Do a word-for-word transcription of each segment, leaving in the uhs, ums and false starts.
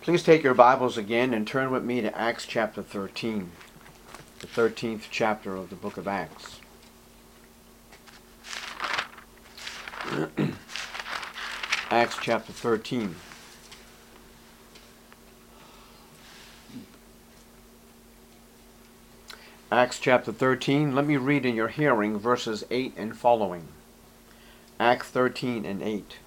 Please take your Bibles again and turn with me to Acts chapter thirteen, the thirteenth chapter of the book of Acts. Acts chapter thirteen. Acts chapter thirteen, let me read in your hearing verses eight and following. Acts thirteen and eight.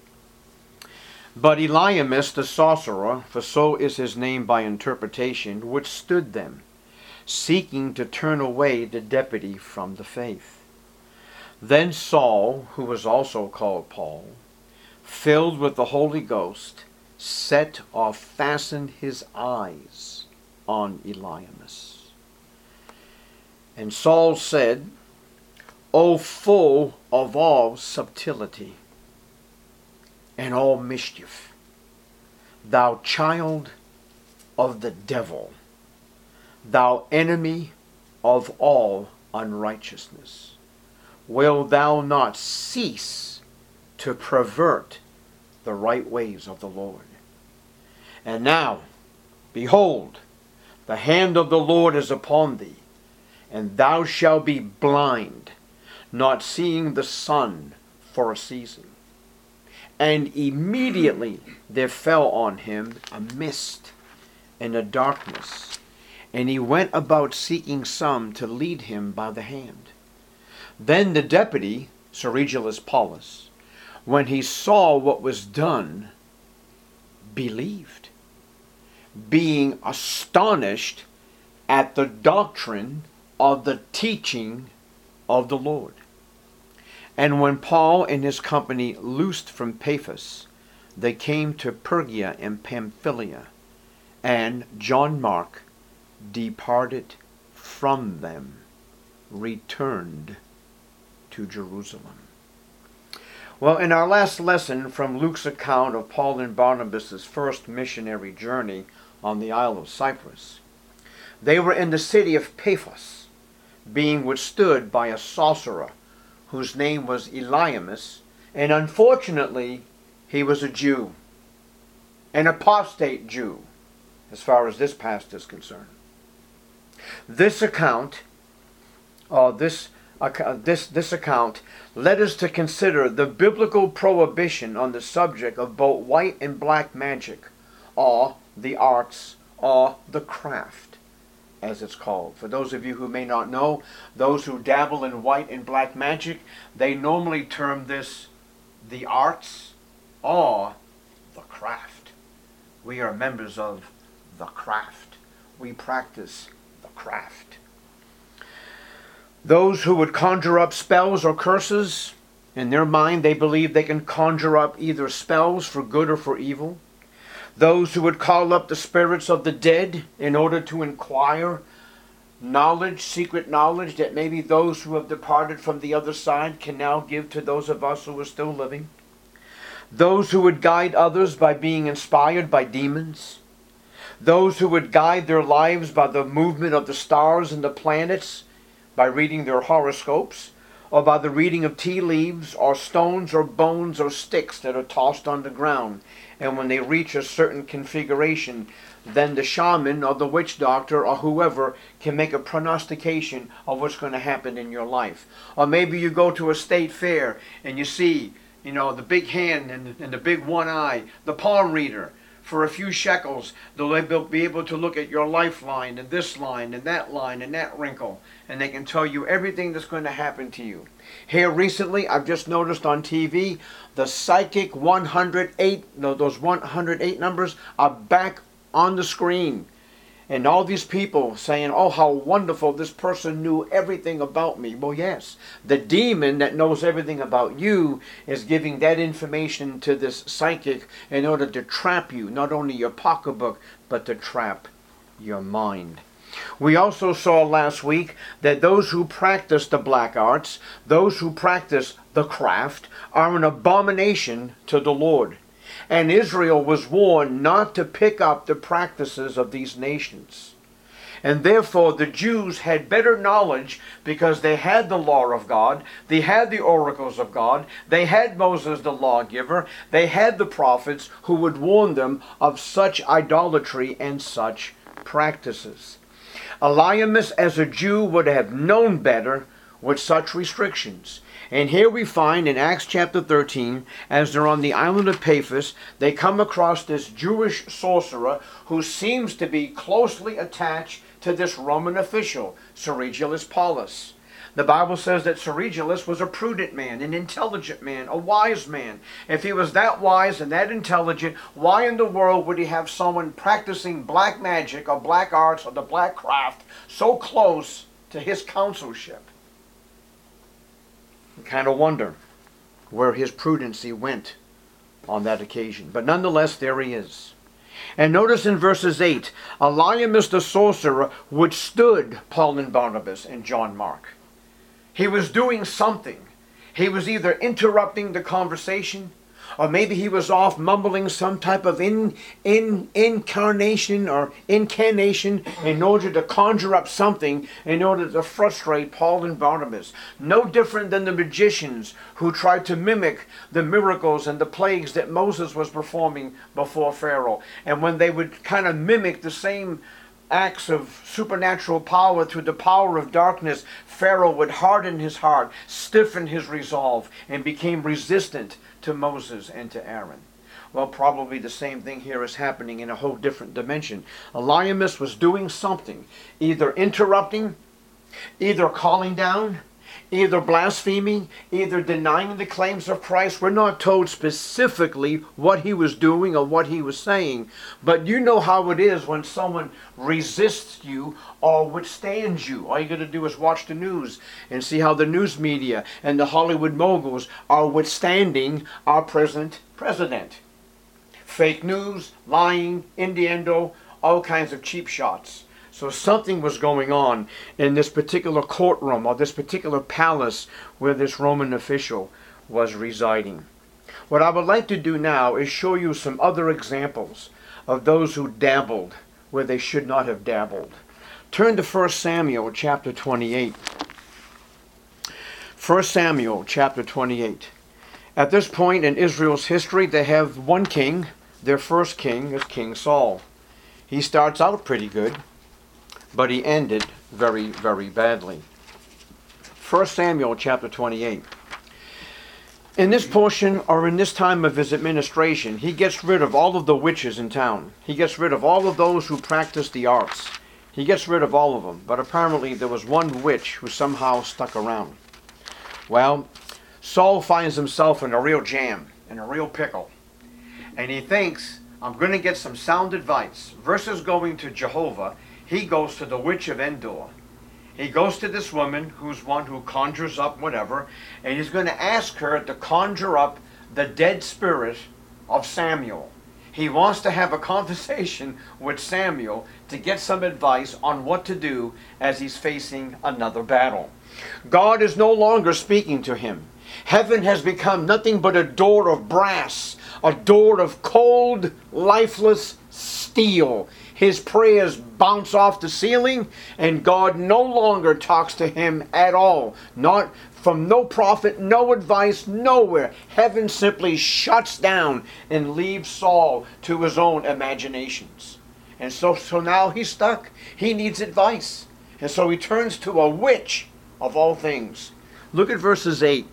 But Elymas the sorcerer, for so is his name by interpretation, withstood them, seeking to turn away the deputy from the faith. Then Saul, who was also called Paul, filled with the Holy Ghost, set or fastened his eyes on Elymas. And Saul said, O full of all subtlety and all mischief, thou child of the devil, thou enemy of all unrighteousness, will thou not cease to pervert the right ways of the Lord? And now, behold, the hand of the Lord is upon thee, and thou shalt be blind, not seeing the sun for a season. And immediately there fell on him a mist and a darkness, and he went about seeking some to lead him by the hand. Then the deputy, Sergius Paulus, when he saw what was done, believed, being astonished at the doctrine of the teaching of the Lord. And when Paul and his company loosed from Paphos, they came to Pergia and Pamphylia, and John Mark departed from them, returned to Jerusalem. Well, in our last lesson from Luke's account of Paul and Barnabas' first missionary journey on the Isle of Cyprus, they were in the city of Paphos, being withstood by a sorcerer whose name was Elymas, and unfortunately he was a Jew, an apostate Jew, as far as this past is concerned. This account, uh, this, uh, this, this account led us to consider the biblical prohibition on the subject of both white and black magic, or the arts, or the craft, as it's called. For those of you who may not know, those who dabble in white and black magic, they normally term this the arts or the craft. We are members of the craft. We practice the craft. Those who would conjure up spells or curses, in their mind they believe they can conjure up either spells for good or for evil. Those who would call up the spirits of the dead in order to inquire knowledge, secret knowledge that maybe those who have departed from the other side can now give to those of us who are still living. Those who would guide others by being inspired by demons. Those who would guide their lives by the movement of the stars and the planets, by reading their horoscopes, or by the reading of tea leaves, or stones, or bones, or sticks that are tossed on the ground. And when they reach a certain configuration, then the shaman or the witch doctor or whoever can make a prognostication of what's going to happen in your life. Or maybe you go to a state fair and you see, you know, the big hand and, and the big one eye, the palm reader. For a few shekels, they'll be able to look at your lifeline and this line and that line and that wrinkle. And they can tell you everything that's going to happen to you. Here recently, I've just noticed on T V, the psychic one hundred eight, those one hundred eight numbers are back on the screen. And all these people saying, oh, how wonderful, this person knew everything about me. Well, yes, the demon that knows everything about you is giving that information to this psychic in order to trap you, not only your pocketbook, but to trap your mind. We also saw last week that those who practice the black arts, those who practice the craft, are an abomination to the Lord. And Israel was warned not to pick up the practices of these nations. And therefore the Jews had better knowledge because they had the law of God, they had the oracles of God, they had Moses the lawgiver, they had the prophets who would warn them of such idolatry and such practices. Elymas as a Jew would have known better with such restrictions. And here we find in Acts chapter thirteen, as they're on the island of Paphos, they come across this Jewish sorcerer who seems to be closely attached to this Roman official, Sergilus Paulus. The Bible says that Sergilus was a prudent man, an intelligent man, a wise man. If he was that wise and that intelligent, why in the world would he have someone practicing black magic or black arts or the black craft so close to his counselship? Kind of wonder where his prudency went on that occasion. But nonetheless, there he is. And notice in verses eight, Elymas the sorcerer withstood Paul and Barnabas and John Mark. He was doing something. He was either interrupting the conversation, or maybe he was off mumbling some type of in, in, incarnation or incantation in order to conjure up something in order to frustrate Paul and Barnabas. No different than the magicians who tried to mimic the miracles and the plagues that Moses was performing before Pharaoh. And when they would kind of mimic the same acts of supernatural power through the power of darkness, Pharaoh would harden his heart, stiffen his resolve, and became resistant to Moses and to Aaron. Well, probably the same thing here is happening in a whole different dimension. Elymas was doing something, either interrupting, either calling down, either blaspheming, either denying the claims of Christ. We're not told specifically what he was doing or what he was saying, but you know how it is when someone resists you or withstands you. All you got to do is watch the news and see how the news media and the Hollywood moguls are withstanding our present president. Fake news, lying, innuendo, all kinds of cheap shots. So something was going on in this particular courtroom or this particular palace where this Roman official was residing. What I would like to do now is show you some other examples of those who dabbled where they should not have dabbled. Turn to First Samuel chapter twenty-eight. First Samuel chapter twenty-eight. At this point in Israel's history, they have one king. Their first king is King Saul. He starts out pretty good, but he ended very, very badly. First Samuel chapter twenty-eight. In this portion, or in this time of his administration, he gets rid of all of the witches in town. He gets rid of all of those who practice the arts. He gets rid of all of them. But apparently there was one witch who somehow stuck around. Well, Saul finds himself in a real jam, in a real pickle. And he thinks, I'm going to get some sound advice. Versus going to Jehovah, he goes to the witch of Endor. He goes to this woman who's one who conjures up whatever, and he's going to ask her to conjure up the dead spirit of Samuel. He wants to have a conversation with Samuel to get some advice on what to do as he's facing another battle. God is no longer speaking to him. Heaven has become nothing but a door of brass, a door of cold, lifeless steel. His prayers bounce off the ceiling, and God no longer talks to him at all. Not from no prophet, no advice, nowhere. Heaven simply shuts down and leaves Saul to his own imaginations. And so, so now he's stuck. He needs advice. And so he turns to a witch of all things. Look at verses eight.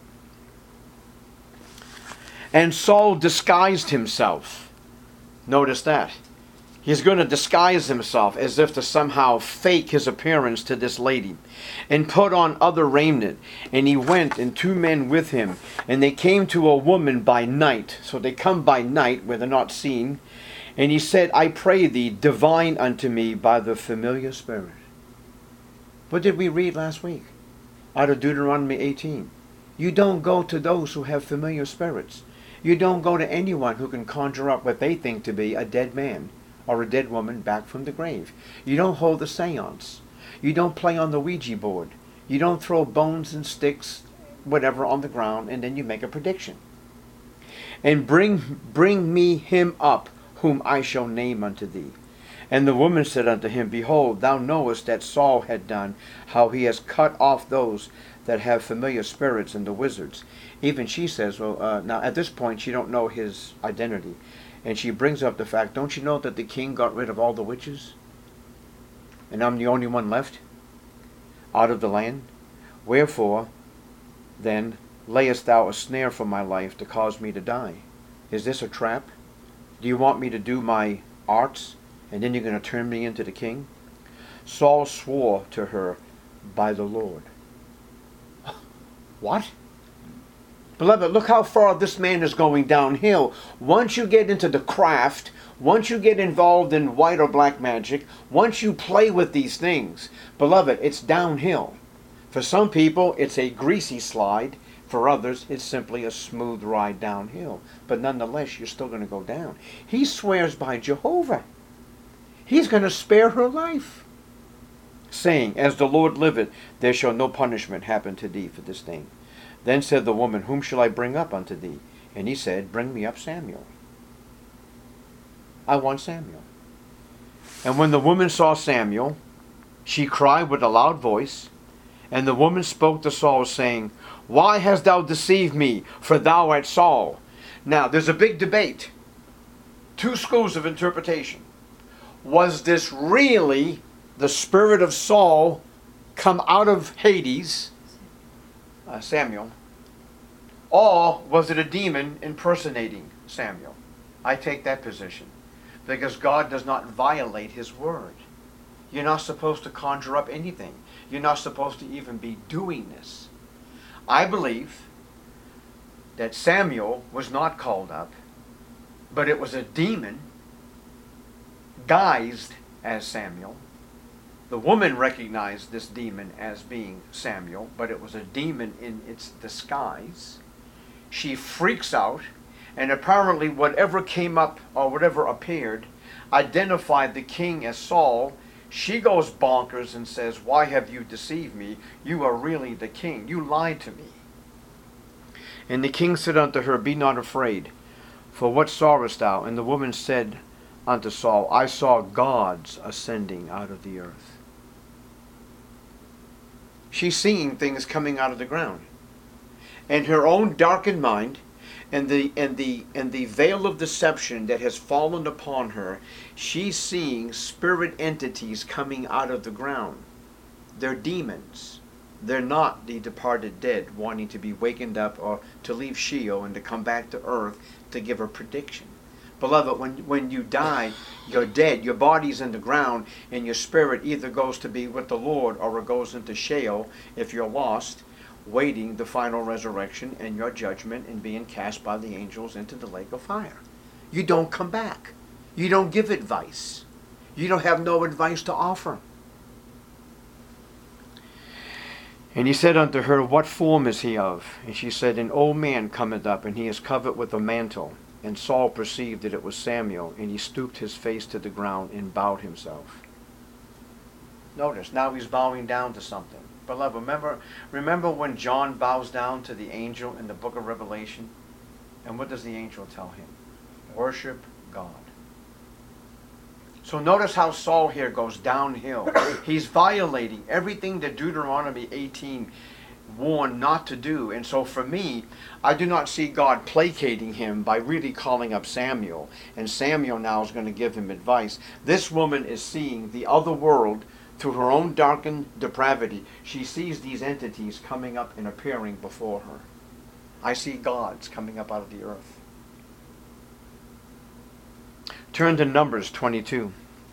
And Saul disguised himself. Notice that. He's going to disguise himself as if to somehow fake his appearance to this lady, and put on other raiment. And he went, and two men with him, and they came to a woman by night. So they come by night where they're not seen. And he said, I pray thee, divine unto me by the familiar spirit. What did we read last week? Out of Deuteronomy eighteen. You don't go to those who have familiar spirits. You don't go to anyone who can conjure up what they think to be a dead man or a dead woman back from the grave. You don't hold a seance. You don't play on the Ouija board. You don't throw bones and sticks, whatever, on the ground, and then you make a prediction. And bring, bring me him up, whom I shall name unto thee. And the woman said unto him, Behold, thou knowest that Saul had done, how he has cut off those that have familiar spirits and the wizards. Even she says, well, uh, now at this point she don't know his identity. And she brings up the fact, don't you know that the king got rid of all the witches? And I'm the only one left out of the land? Wherefore, then, layest thou a snare for my life to cause me to die? Is this a trap? Do you want me to do my arts, and then you're going to turn me into the king? Saul swore to her by the Lord. What? Beloved, look how far this man is going downhill. Once you get into the craft, once you get involved in white or black magic, once you play with these things, beloved, it's downhill. For some people, it's a greasy slide. For others, it's simply a smooth ride downhill. But nonetheless, you're still going to go down. He swears by Jehovah. He's going to spare her life, saying, As the Lord liveth, there shall no punishment happen to thee for this thing. Then said the woman, Whom shall I bring up unto thee? And he said, Bring me up Samuel. I want Samuel. And when the woman saw Samuel, she cried with a loud voice. And the woman spoke to Saul, saying, Why hast thou deceived me? For thou art Saul. Now, there's a big debate. Two schools of interpretation. Was this really the spirit of Saul come out of Hades, uh, Samuel, or was it a demon impersonating Samuel? I take that position, because God does not violate his word. You're not supposed to conjure up anything. You're not supposed to even be doing this. I believe that Samuel was not called up, but it was a demon guised as Samuel. The woman recognized this demon as being Samuel, but it was a demon in its disguise. She freaks out, and apparently whatever came up or whatever appeared identified the king as Saul. She goes bonkers and says, Why have you deceived me? You are really the king. You lied to me. And the king said unto her, Be not afraid, for what sawest thou? And the woman said unto Saul, I saw gods ascending out of the earth. She's seeing things coming out of the ground. And her own darkened mind and the and the and the veil of deception that has fallen upon her, she's seeing spirit entities coming out of the ground. They're demons. They're not the departed dead wanting to be wakened up or to leave Sheol and to come back to earth to give a prediction. Beloved, when, when you die, you're dead. Your body's in the ground, and your spirit either goes to be with the Lord or it goes into Sheol if you're lost, waiting the final resurrection and your judgment and being cast by the angels into the lake of fire. You don't come back. You don't give advice. You don't have no advice to offer. And he said unto her, What form is he of? And she said, An old man cometh up, and he is covered with a mantle. And Saul perceived that it was Samuel, and he stooped his face to the ground and bowed himself. Notice, now he's bowing down to something. Beloved, remember, remember when John bows down to the angel in the book of Revelation? And what does the angel tell him? Worship God. So notice how Saul here goes downhill. He's violating everything that Deuteronomy eighteen warned not to do. And so for me, I do not see God placating him by really calling up Samuel. And Samuel now is going to give him advice. This woman is seeing the other world through her own darkened depravity. She sees these entities coming up and appearing before her. I see gods coming up out of the earth. Turn to Numbers twenty-two.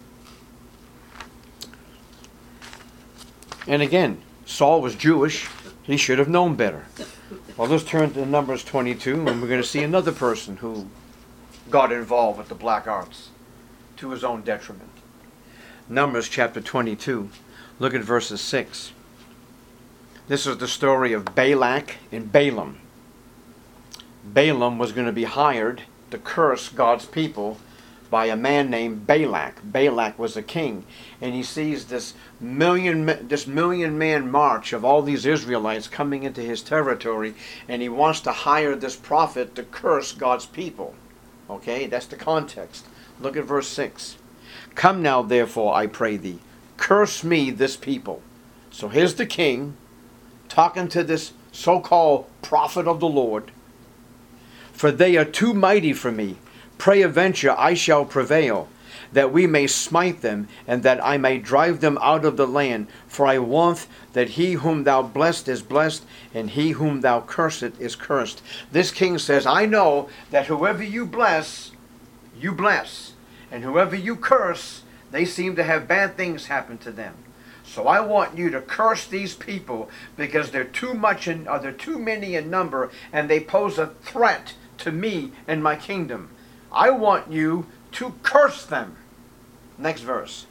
And again, Saul was Jewish. He should have known better. Well, let's turn to Numbers twenty-two, and we're going to see another person who got involved with the black arts to his own detriment. Numbers chapter twenty-two. Look at verses six. This is the story of Balak and Balaam. Balaam was going to be hired to curse God's people by a man named Balak. Balak was a king, and he sees this million this million man march of all these Israelites coming into his territory, and he wants to hire this prophet to curse God's people. Okay, that's the context. Look at verse six. Come now, therefore, I pray thee, curse me this people. So here's the king talking to this so-called prophet of the Lord. For they are too mighty for me. Peradventure I shall prevail, that we may smite them, and that I may drive them out of the land. For I want that he whom thou blessed is blessed, and he whom thou cursest is cursed. This king says, I know that whoever you bless, you bless. And whoever you curse, they seem to have bad things happen to them. So I want you to curse these people because they're too much in, or they're too many in number, and they pose a threat to me and my kingdom. I want you to curse them. Next verse.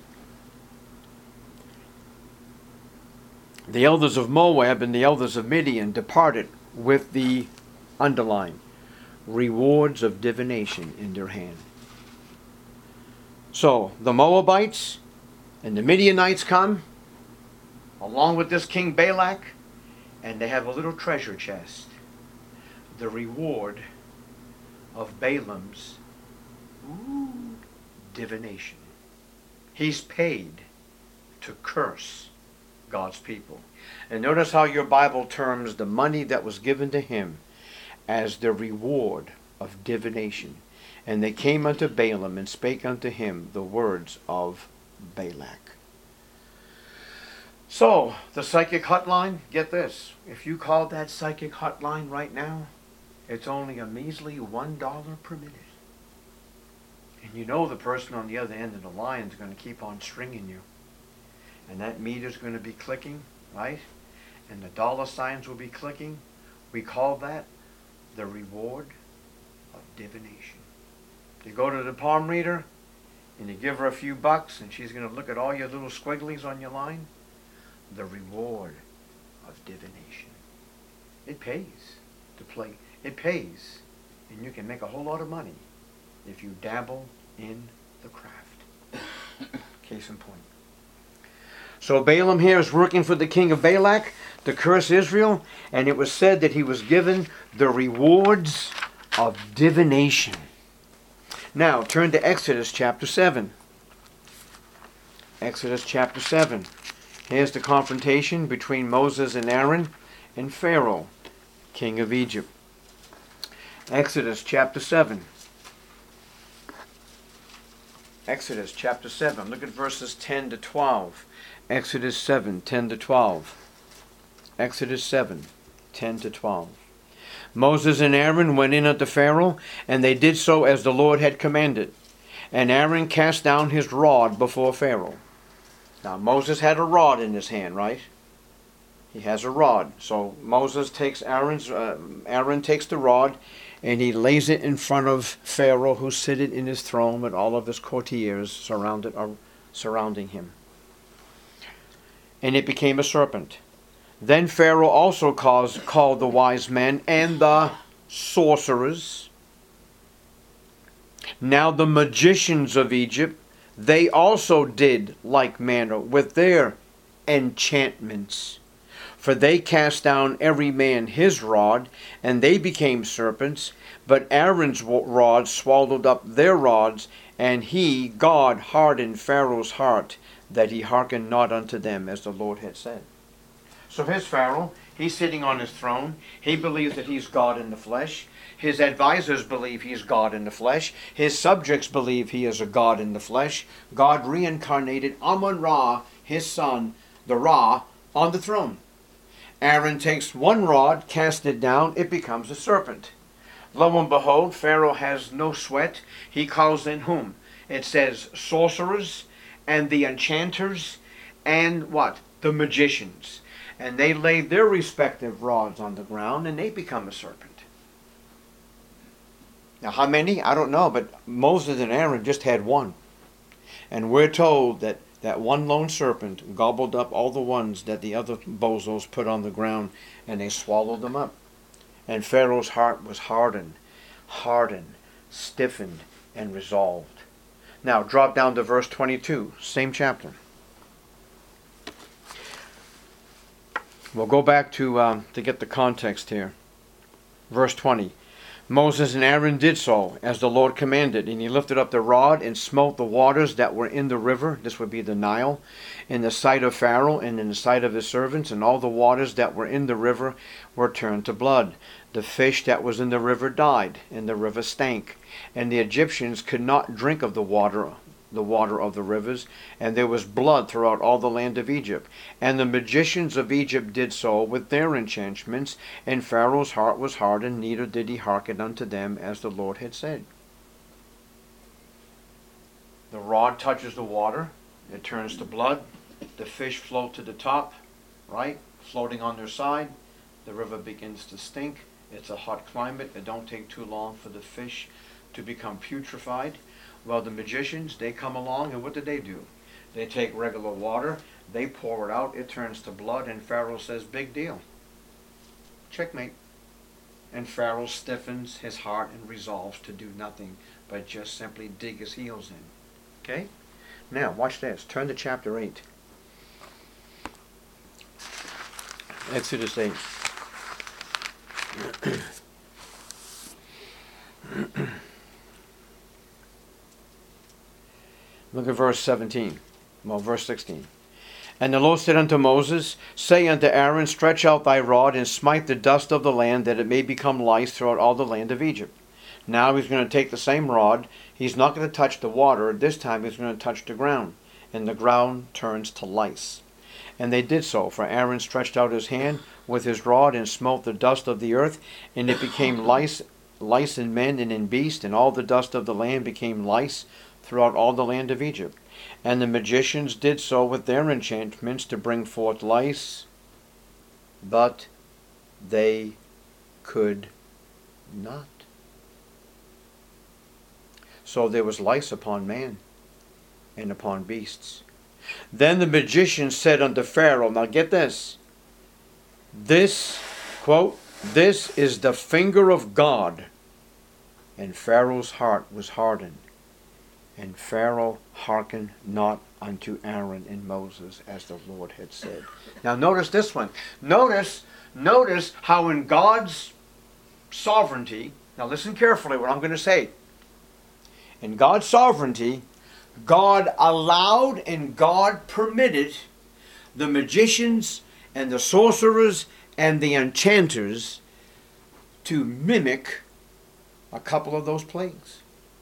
The elders of Moab and the elders of Midian departed with the underline rewards of divination in their hand. So the Moabites and the Midianites come along with this king Balak, and they have a little treasure chest. The reward of Balaam's ooh, divination. He's paid to curse God's people. And notice how your Bible terms the money that was given to him as the reward of divination. And they came unto Balaam and spake unto him the words of Balak. So, the psychic hotline, get this. If you call that psychic hotline right now, it's only a measly one dollar per minute. And you know the person on the other end of the line is going to keep on stringing you. And that meter's going to be clicking, right? And the dollar signs will be clicking. We call that the reward of divination. You go to the palm reader and you give her a few bucks and she's going to look at all your little squigglies on your line. The reward of divination. It pays to play. It pays. And you can make a whole lot of money if you dabble in the craft. Case in point. So Balaam here is working for the king of Balak to curse Israel, and it was said that he was given the rewards of divination. Now turn to Exodus chapter seven. Exodus chapter seven. Here's the confrontation between Moses and Aaron and Pharaoh, king of Egypt. Exodus chapter seven. Exodus chapter seven. Look at verses ten to twelve. Exodus seven, ten to twelve. Exodus seven, ten to twelve. Moses and Aaron went in unto Pharaoh, and they did so as the Lord had commanded. And Aaron cast down his rod before Pharaoh. Now Moses had a rod in his hand, right? He has a rod. So Moses takes Aaron's, uh, Aaron takes the rod, and he lays it in front of Pharaoh, who's seated in his throne with all of his courtiers surrounded, uh, surrounding him. And it became a serpent. Then Pharaoh also caused, called the wise men and the sorcerers. Now the magicians of Egypt, they also did like manner with their enchantments. For they cast down every man his rod, and they became serpents. But Aaron's rod swallowed up their rods, and he, God, hardened Pharaoh's heart, that he hearkened not unto them, as the Lord had said. So here's Pharaoh. He's sitting on his throne. He believes that he's God in the flesh. His advisors believe he's God in the flesh. His subjects believe he is a God in the flesh. God reincarnated Amun-Ra, his son, the Ra, on the throne. Aaron takes one rod, casts it down, it becomes a serpent. Lo and behold, Pharaoh has no sweat. He calls in whom? It says sorcerers and the enchanters and what? The magicians. And they lay their respective rods on the ground and they become a serpent. Now how many? I don't know, but Moses and Aaron just had one. And we're told that that one lone serpent gobbled up all the ones that the other bozos put on the ground, and they swallowed them up. And Pharaoh's heart was hardened, hardened, stiffened, and resolved. Now drop down to verse twenty-two, same chapter. We'll go back to um, to get the context here. Verse twenty. Moses and Aaron did so, as the Lord commanded, and he lifted up the rod and smote the waters that were in the river, this would be the Nile, in the sight of Pharaoh and in the sight of his servants, and all the waters that were in the river were turned to blood. The fish that was in the river died, and the river stank, and the Egyptians could not drink of the water the water of the rivers, and there was blood throughout all the land of Egypt. And the magicians of Egypt did so with their enchantments, and Pharaoh's heart was hardened, neither did he hearken unto them as the Lord had said. The rod touches the water, it turns to blood, the fish float to the top, right, floating on their side, the river begins to stink, it's a hot climate, it don't take too long for the fish to become putrefied. Well, the magicians, they come along, and what do they do? They take regular water, they pour it out, it turns to blood, and Pharaoh says, big deal. Checkmate. And Pharaoh stiffens his heart and resolves to do nothing but just simply dig his heels in. Okay? Now, watch this. Turn to chapter eight. Exodus eight. Look at verse seventeen. Well, verse sixteen. And the Lord said unto Moses, say unto Aaron, stretch out thy rod, and smite the dust of the land, that it may become lice throughout all the land of Egypt. Now he's going to take the same rod. He's not going to touch the water. This time he's going to touch the ground. And the ground turns to lice. And they did so, for Aaron stretched out his hand with his rod, and smote the dust of the earth, and it became lice, lice in men and in beasts, and all the dust of the land became lice throughout all the land of Egypt. And the magicians did so with their enchantments to bring forth lice, but they could not. So there was lice upon man and upon beasts. Then the magicians said unto Pharaoh, now get this, this, quote, this is the finger of God. And Pharaoh's heart was hardened. And Pharaoh hearkened not unto Aaron and Moses, as the Lord had said. Now notice this one. Notice, notice how in God's sovereignty, now listen carefully what I'm going to say. In God's sovereignty, God allowed and God permitted the magicians and the sorcerers and the enchanters to mimic a couple of those plagues.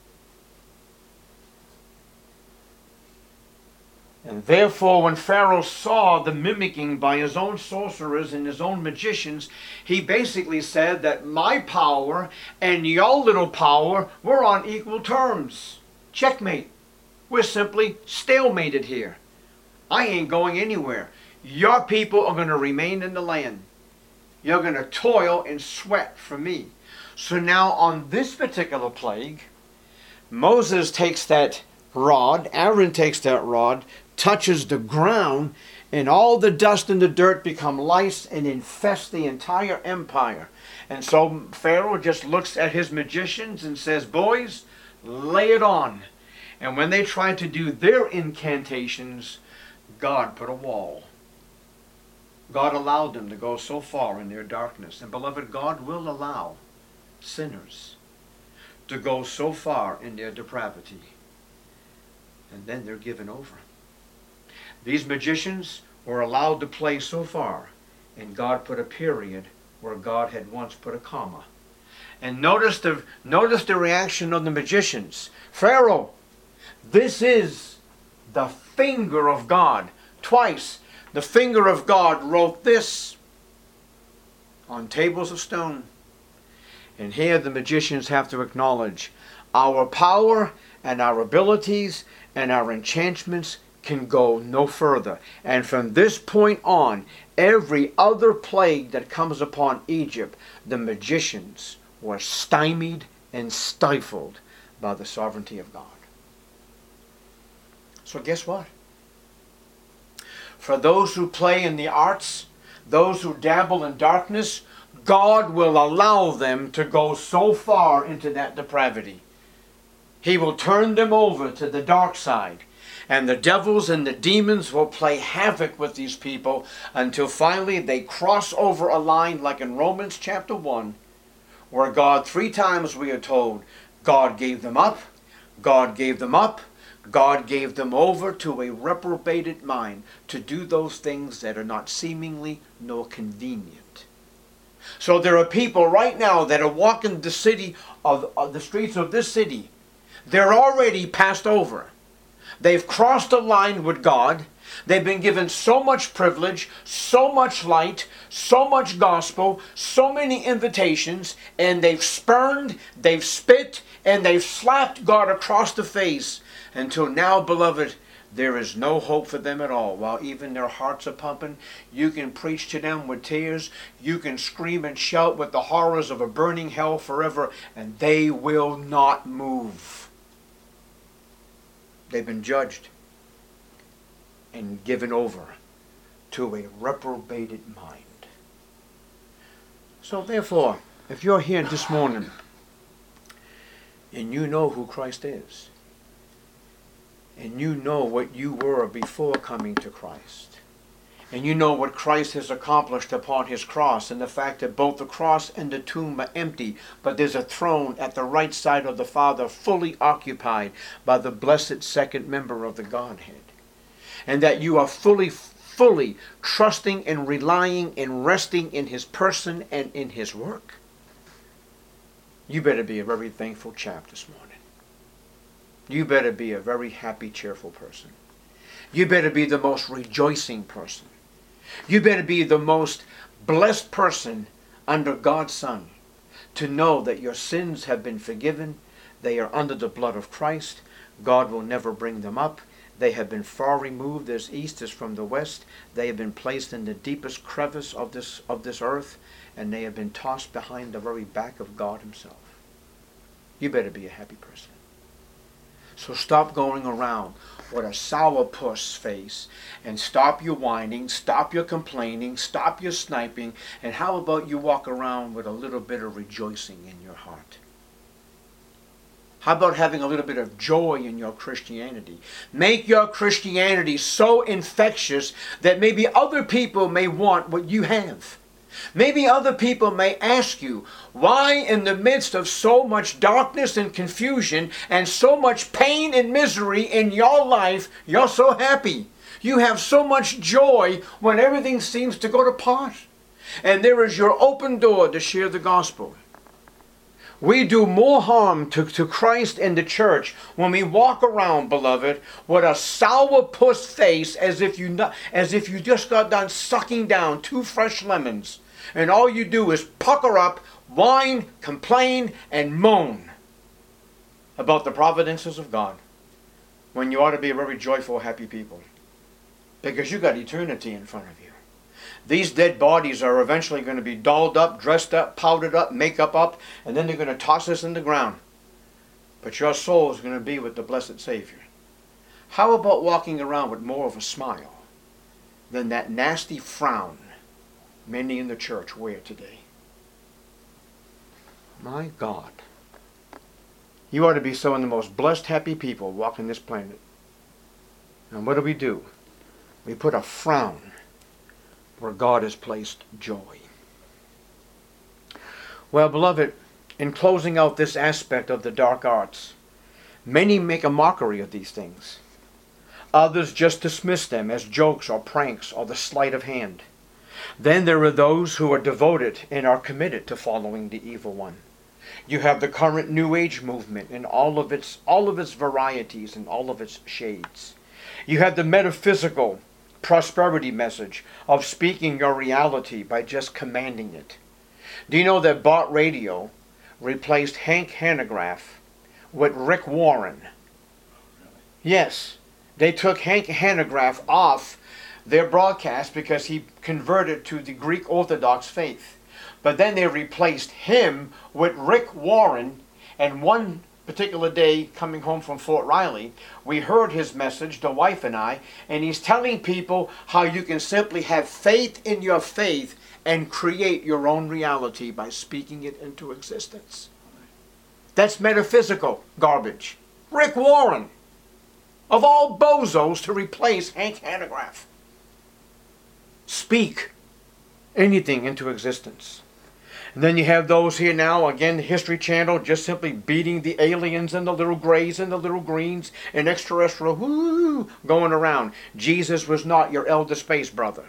And therefore, when Pharaoh saw the mimicking by his own sorcerers and his own magicians, he basically said that my power and your little power were on equal terms. Checkmate. We're simply stalemated here. I ain't going anywhere. Your people are going to remain in the land. You're going to toil and sweat for me. So now on this particular plague, Moses takes that rod, Aaron takes that rod, touches the ground, and all the dust and the dirt become lice and infest the entire empire. And so Pharaoh just looks at his magicians and says, boys, lay it on. And when they tried to do their incantations, God put a wall. God allowed them to go so far in their darkness. And beloved, God will allow sinners to go so far in their depravity. And then they're given over. These magicians were allowed to play so far, and God put a period where God had once put a comma. And notice the, notice the reaction of the magicians. Pharaoh, this is the finger of God. Twice, the finger of God wrote this on tables of stone. And here the magicians have to acknowledge our power and our abilities and our enchantments can go no further. And from this point on, every other plague that comes upon Egypt, the magicians were stymied and stifled by the sovereignty of God. So guess what? For those who play in the arts, those who dabble in darkness, God will allow them to go so far into that depravity. He will turn them over to the dark side. And the devils and the demons will play havoc with these people until finally they cross over a line like in Romans chapter one, where God, three times we are told, God gave them up, God gave them up, God gave them over to a reprobated mind to do those things that are not seemingly nor convenient. So there are people right now that are walking the city of, of the streets of this city. They're already passed over. They've crossed the line with God. They've been given so much privilege, so much light, so much gospel, so many invitations, and they've spurned, they've spit, and they've slapped God across the face until now, beloved, there is no hope for them at all. While even their hearts are pumping, you can preach to them with tears, you can scream and shout with the horrors of a burning hell forever, and they will not move. They've been judged and given over to a reprobated mind. So therefore, if you're here this morning and you know who Christ is, and you know what you were before coming to Christ, and you know what Christ has accomplished upon his cross, and the fact that both the cross and the tomb are empty, but there's a throne at the right side of the Father fully occupied by the blessed second member of the Godhead, and that you are fully, fully trusting and relying and resting in his person and in his work, you better be a very thankful chap this morning. You better be a very happy, cheerful person. You better be the most rejoicing person. You better be the most blessed person under God's Son, to know that your sins have been forgiven. They are under the blood of Christ. God will never bring them up. They have been far removed as east is from the west. They have been placed in the deepest crevice of this, of this earth, and they have been tossed behind the very back of God himself. You better be a happy person. So stop going around with a sourpuss face, and stop your whining, stop your complaining, stop your sniping, and how about you walk around with a little bit of rejoicing in your heart? How about having a little bit of joy in your Christianity? Make your Christianity so infectious that maybe other people may want what you have. Maybe other people may ask you, why in the midst of so much darkness and confusion and so much pain and misery in your life, you're so happy. You have so much joy when everything seems to go to pot. And there is your open door to share the gospel. We do more harm to, to Christ and the church when we walk around, beloved, with a sourpuss face as if you not, as if you just got done sucking down two fresh lemons. And all you do is pucker up, whine, complain, and moan about the providences of God, when you ought to be a very joyful, happy people. Because you got eternity in front of you. These dead bodies are eventually going to be dolled up, dressed up, powdered up, makeup up, and then they're going to toss us in the ground. But your soul is going to be with the blessed Savior. How about walking around with more of a smile than that nasty frown many in the church wear today? My God. You ought to be some of the most blessed, happy people walking this planet. And what do we do? We put a frown where God has placed joy. Well, beloved, in closing out this aspect of the dark arts, many make a mockery of these things. Others just dismiss them as jokes or pranks or the sleight of hand. Then there are those who are devoted and are committed to following the evil one. You have the current New Age movement in all of its all of its varieties and all of its shades. You have the metaphysical prosperity message of speaking your reality by just commanding it. Do you know that Bart Radio replaced Hank Hanegraaff with Rick Warren? Yes, they took Hank Hanegraaff off their broadcast because he converted to the Greek Orthodox faith. But then they replaced him with Rick Warren, and one particular day coming home from Fort Riley, we heard his message, the wife and I, and he's telling people how you can simply have faith in your faith and create your own reality by speaking it into existence. That's metaphysical garbage. Rick Warren, of all bozos, to replace Hank Hanegraaff. Speak anything into existence. And then you have those here now, again, the History Channel, just simply beating the aliens and the little grays and the little greens and extraterrestrial, woo, going around. Jesus was not your elder space brother.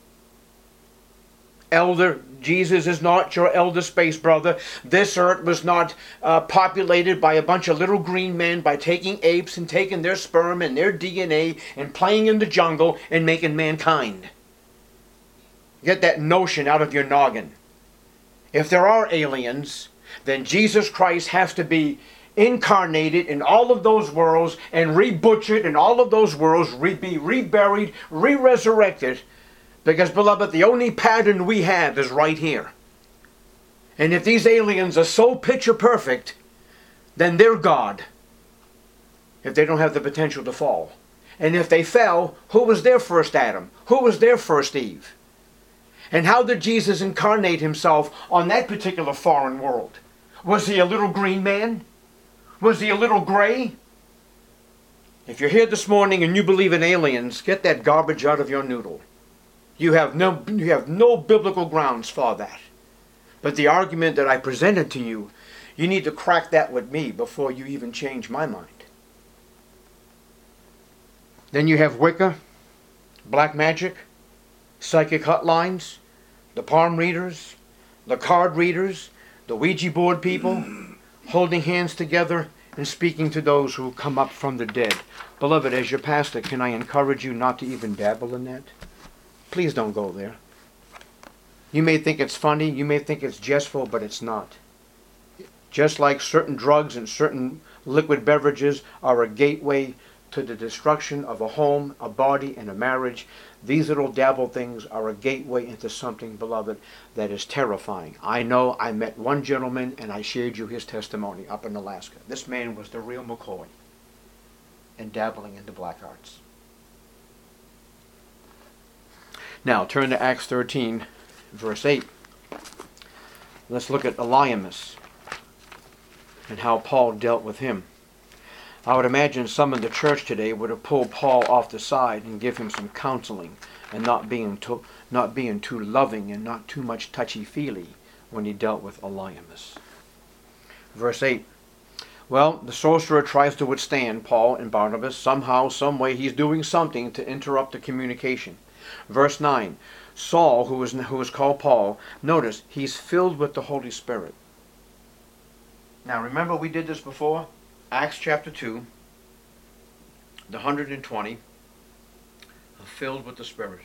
Elder, Jesus is not your elder space brother. This earth was not uh, populated by a bunch of little green men by taking apes and taking their sperm and their D N A and playing in the jungle and making mankind. Get that notion out of your noggin. If there are aliens, then Jesus Christ has to be incarnated in all of those worlds and re-butchered in all of those worlds, re be reburied, re-resurrected. Because, beloved, the only pattern we have is right here. And if these aliens are so picture perfect, then they're God. If they don't have the potential to fall. And if they fell, who was their first Adam? Who was their first Eve? And how did Jesus incarnate himself on that particular foreign world? Was he a little green man? Was he a little gray? If you're here this morning and you believe in aliens, get that garbage out of your noodle. You have no, you have no biblical grounds for that. But the argument that I presented to you, you need to crack that with me before you even change my mind. Then you have Wicca, black magic, psychic hotlines, the palm readers, the card readers, the Ouija board people, holding hands together and speaking to those who come up from the dead. Beloved, as your pastor, can I encourage you not to even dabble in that? Please don't go there. You may think it's funny, you may think it's jestful, but it's not. Just like certain drugs and certain liquid beverages are a gateway to the destruction of a home, a body, and a marriage, these little dabble things are a gateway into something, beloved, that is terrifying. I know I met one gentleman and I shared you his testimony up in Alaska. This man was the real McCoy and dabbling into black arts. Now, turn to Acts thirteen, verse eight. Let's look at Elymas and how Paul dealt with him. I would imagine some in the church today would have pulled Paul off the side and give him some counseling and not being too, not being too loving and not too much touchy-feely when he dealt with Elymas. Verse eight. Well, the sorcerer tries to withstand Paul and Barnabas. Somehow, some way, he's doing something to interrupt the communication. Verse nine, Saul, who is, who is called Paul, notice, he's filled with the Holy Spirit. Now remember we did this before? Acts chapter two, the one hundred twenty, filled with the Spirit.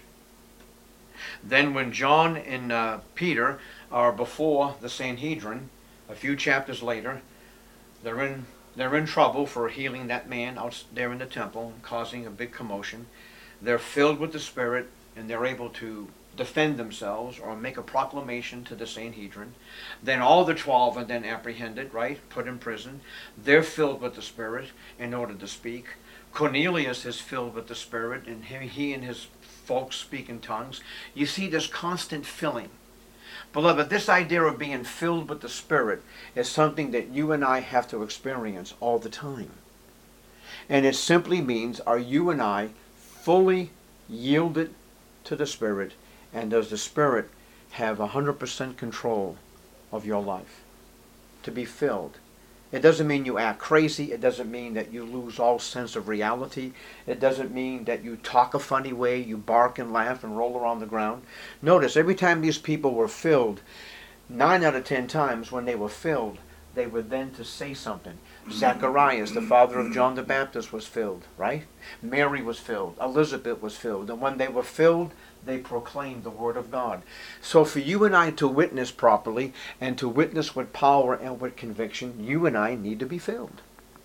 Then when John and uh, Peter are before the Sanhedrin, a few chapters later, they're in, they're in trouble for healing that man out there in the temple, causing a big commotion. They're filled with the Spirit, and they're able to defend themselves or make a proclamation to the Sanhedrin. Then all the twelve are then apprehended, right? Put in prison. They're filled with the Spirit in order to speak. Cornelius is filled with the Spirit, and he, he and his folks speak in tongues. You see this constant filling. Beloved, this idea of being filled with the Spirit is something that you and I have to experience all the time. And it simply means, are you and I fully yielded to the Spirit, and does the Spirit have one hundred percent control of your life? To be filled. It doesn't mean you act crazy. It doesn't mean that you lose all sense of reality. It doesn't mean that you talk a funny way, you bark and laugh and roll around the ground. Notice, every time these people were filled, nine out of ten times when they were filled, they were then to say something. Zacharias, the father of John the Baptist, was filled, right? Mary was filled. Elizabeth was filled. And when they were filled, they proclaimed the Word of God. So for you and I to witness properly and to witness with power and with conviction, you and I need to be filled.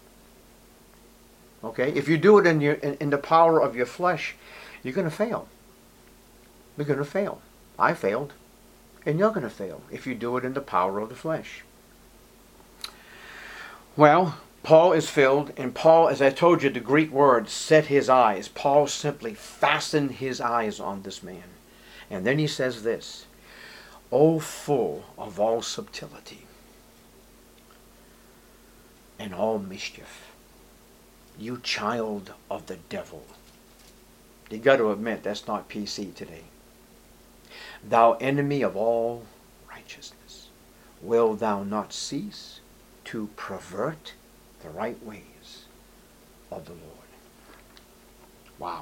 Okay? If you do it in, your, in, in the power of your flesh, you're going to fail. You're going to fail. I failed. And you're going to fail if you do it in the power of the flesh. Well, Paul is filled, and Paul, as I told you, the Greek word set his eyes. Paul simply fastened his eyes on this man. And then he says this, O full of all subtlety and all mischief, you child of the devil. You got to admit, that's not P C today. Thou enemy of all righteousness. wilt thou not cease to pervert the right ways of the Lord? Wow.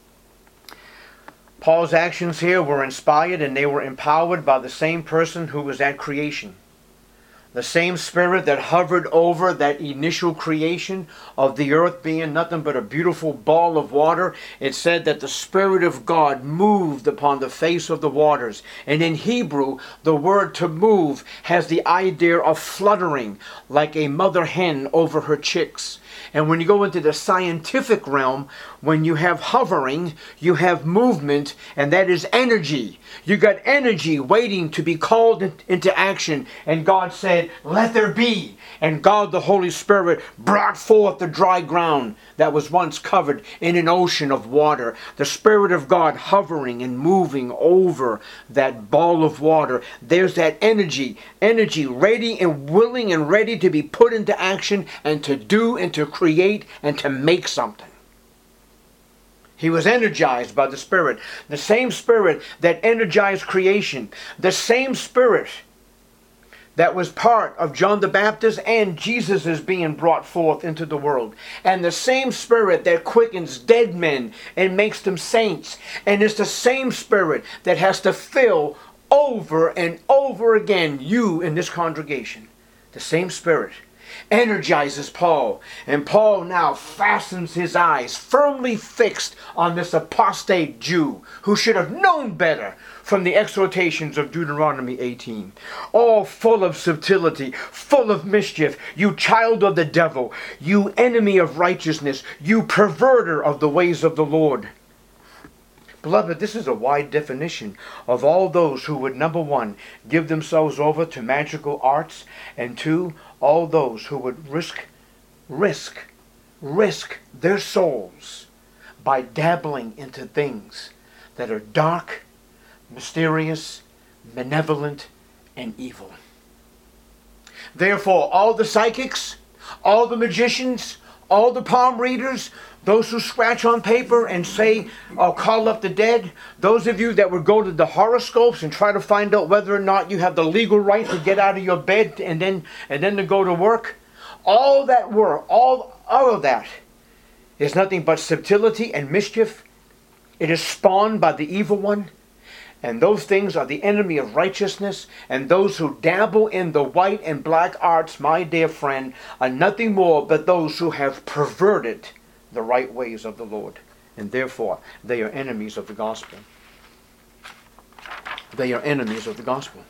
Paul's actions here were inspired and they were empowered by the same person who was at creation. The same spirit that hovered over that initial creation of the earth being nothing but a beautiful ball of water. It said that the Spirit of God moved upon the face of the waters. And in Hebrew, the word to move has the idea of fluttering like a mother hen over her chicks. And when you go into the scientific realm, when you have hovering, you have movement, and that is energy. You got energy waiting to be called into action. And God said, let there be. And God, the Holy Spirit, brought forth the dry ground that was once covered in an ocean of water. The Spirit of God hovering and moving over that ball of water. There's that energy, energy ready and willing and ready to be put into action and to do and to create and to make something. He was energized by the Spirit. The same Spirit that energized creation. The same Spirit that was part of John the Baptist and Jesus is being brought forth into the world. And the same Spirit that quickens dead men and makes them saints. And it's the same Spirit that has to fill over and over again you in this congregation. The same Spirit energizes Paul. And Paul now fastens his eyes firmly fixed on this apostate Jew who should have known better from the exhortations of Deuteronomy eighteen. All full of subtlety, full of mischief, you child of the devil, you enemy of righteousness, you perverter of the ways of the Lord. Beloved, this is a wide definition of all those who would, number one, give themselves over to magical arts, and two, all those who would risk, risk, risk their souls by dabbling into things that are dark, mysterious, benevolent, and evil. Therefore, all the psychics, all the magicians, all the palm readers, those who scratch on paper and say, or call up the dead, those of you that would go to the horoscopes and try to find out whether or not you have the legal right to get out of your bed and then and then to go to work, all that work, all, all of that is nothing but subtlety and mischief. It is spawned by the evil one. And those things are the enemy of righteousness. And those who dabble in the white and black arts, my dear friend, are nothing more but those who have perverted the right ways of the Lord. And therefore, they are enemies of the gospel. They are enemies of the gospel.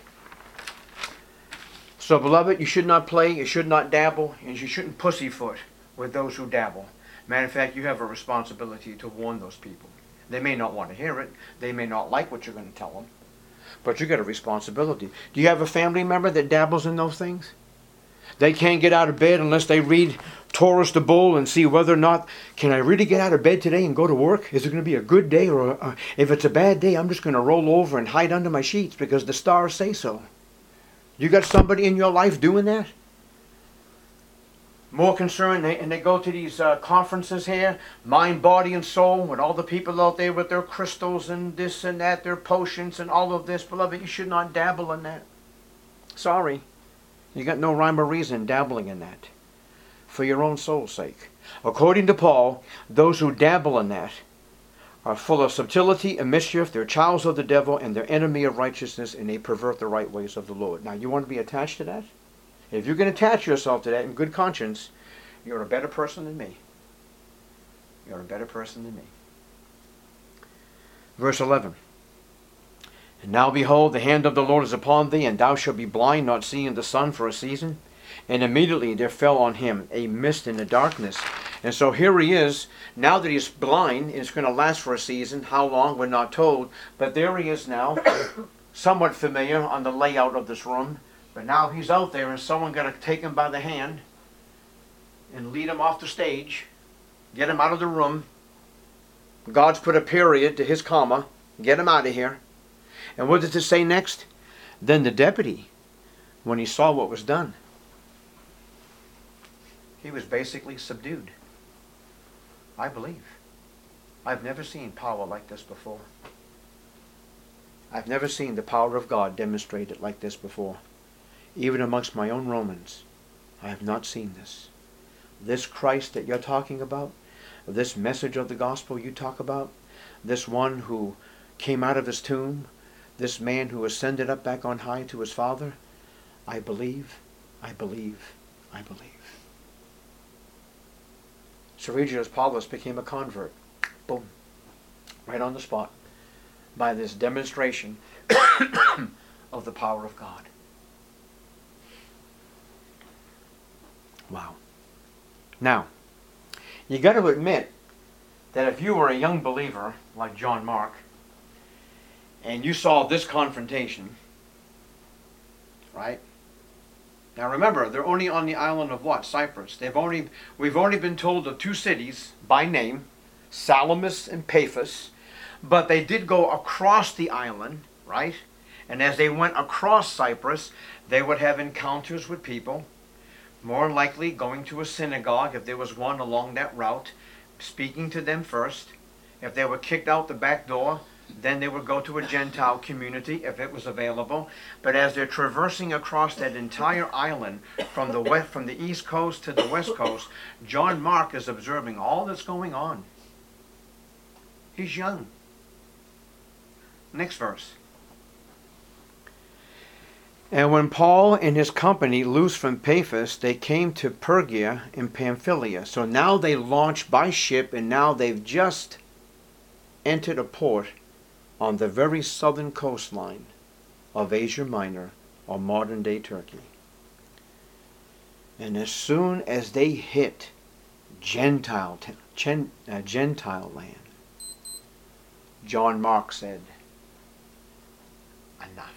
So, beloved, you should not play, you should not dabble, and you shouldn't pussyfoot with those who dabble. Matter of fact, you have a responsibility to warn those people. They may not want to hear it. They may not like what you're going to tell them. But you got a responsibility. Do you have a family member that dabbles in those things? They can't get out of bed unless they read Taurus the Bull and see whether or not, can I really get out of bed today and go to work? Is it going to be a good day? Or a, if it's a bad day, I'm just going to roll over and hide under my sheets because the stars say so. You got somebody in your life doing that? More concerned, they, and they go to these uh, conferences here, mind, body, and soul, with all the people out there with their crystals and this and that, their potions and all of this. Beloved, you should not dabble in that. Sorry. You got no rhyme or reason dabbling in that. For your own soul's sake. According to Paul, those who dabble in that are full of subtlety and mischief. They're childs of the devil and they're enemy of righteousness, and they pervert the right ways of the Lord. Now, you want to be attached to that? If you can attach yourself to that in good conscience, you're a better person than me. You're a better person than me. Verse eleven. And now behold, the hand of the Lord is upon thee, and thou shalt be blind, not seeing the sun for a season. And immediately there fell on him a mist in the darkness. And so here he is, now that he's blind, and it's going to last for a season. How long, we're not told. But there he is now, somewhat familiar on the layout of this room. But now he's out there, and someone got to take him by the hand and lead him off the stage, get him out of the room. God's put a period to his comma, get him out of here. And what does it say next? Then the deputy, when he saw what was done, he was basically subdued. I believe. I've never seen power like this before. I've never seen the power of God demonstrated like this before. even amongst my own Romans, I have not seen this. This Christ that you're talking about, this message of the gospel you talk about, this one who came out of his tomb, this man who ascended up back on high to his Father, I believe, I believe, I believe. Sergius Paulus became a convert. Boom. Right on the spot. By this demonstration of the power of God. Wow. Now, you got to admit that if you were a young believer like John Mark, and you saw this confrontation, right? Now remember, they're only on the island of what? Cyprus. They've only, we've only been told of two cities by name, Salamis and Paphos, but they did go across the island, right? And as they went across Cyprus, they would have encounters with people, more likely going to a synagogue if there was one along that route, speaking to them first. If they were kicked out the back door, then they would go to a Gentile community if it was available. But as they're traversing across that entire island from the west, from the east coast to the west coast, John Mark is observing all that's going on. He's young. Next verse. And when Paul and his company loosed from Paphos, they came to Pergia in Pamphylia. So now they launched by ship, and now they've just entered a port on the very southern coastline of Asia Minor, or modern-day Turkey. And as soon as they hit Gentile, Gen, uh, Gentile land, John Mark said, enough.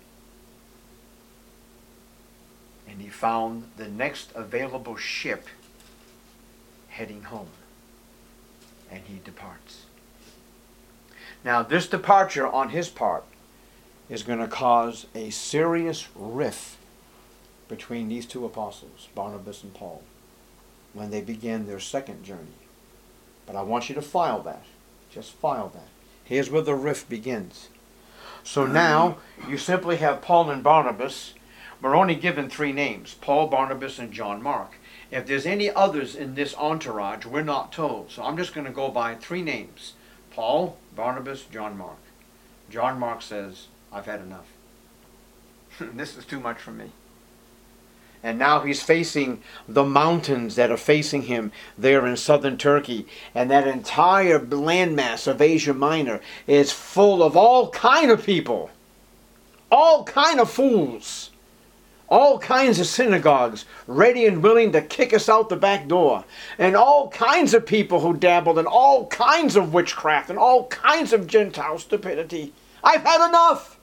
And he found the next available ship heading home. And he departs. Now, this departure on his part is going to cause a serious rift between these two apostles, Barnabas and Paul, when they begin their second journey. But I want you to file that. Just file that. Here's where the rift begins. So now, you simply have Paul and Barnabas. We're only given three names, Paul, Barnabas, and John Mark. If there's any others in this entourage, we're not told. So I'm just going to go by three names. Paul, Barnabas, John Mark. John Mark says, I've had enough. This is too much for me. And now he's facing the mountains that are facing him there in southern Turkey. And that entire landmass of Asia Minor is full of all kind of people. All kind of fools. All kinds of synagogues ready and willing to kick us out the back door. And all kinds of people who dabbled in all kinds of witchcraft and all kinds of Gentile stupidity. I've had enough.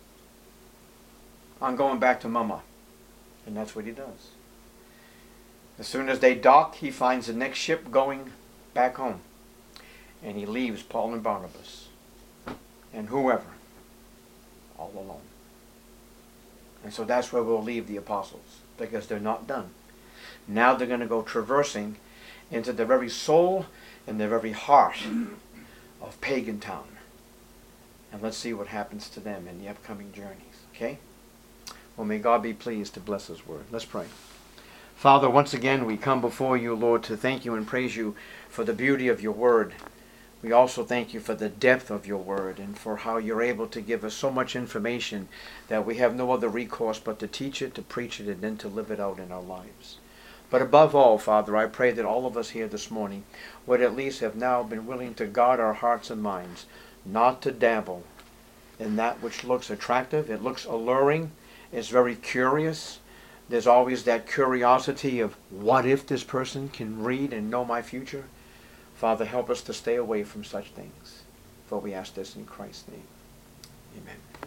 I'm going back to Mama. And that's what he does. As soon as they dock, he finds the next ship going back home. And he leaves Paul and Barnabas and whoever all alone. And so that's where we'll leave the apostles, because they're not done. Now they're going to go traversing into the very soul and the very heart of Pagan Town. And let's see what happens to them in the upcoming journeys. Okay? Well, may God be pleased to bless His word. Let's pray. Father, once again we come before you, Lord, to thank you and praise you for the beauty of your word. We also thank you for the depth of your word and for how you're able to give us so much information that we have no other recourse but to teach it, to preach it, and then to live it out in our lives. But above all, Father, I pray that all of us here this morning would at least have now been willing to guard our hearts and minds, not to dabble in that which looks attractive. It looks alluring. It's very curious. There's always that curiosity of, what if this person can read and know my future? Father, help us to stay away from such things. For we ask this in Christ's name. Amen.